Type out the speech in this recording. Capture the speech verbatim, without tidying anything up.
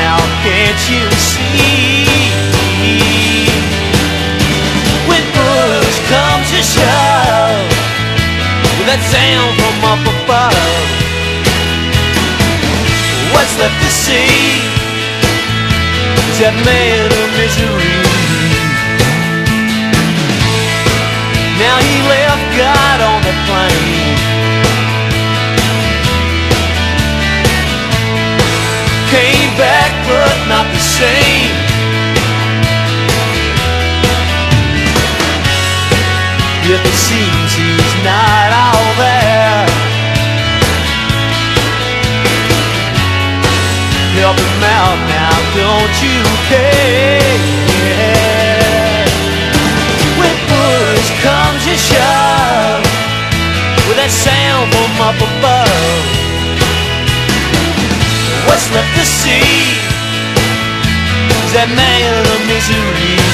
now, can't you see? When push comes to shove, with that sound from up above, what's left to see is that man of misery. Now he left God on the plane, came back but not the same. Yet it seems he's not all there. Help him out now, don't you care? When push comes to shove, with that sound from up above, what's left to see is that man of misery.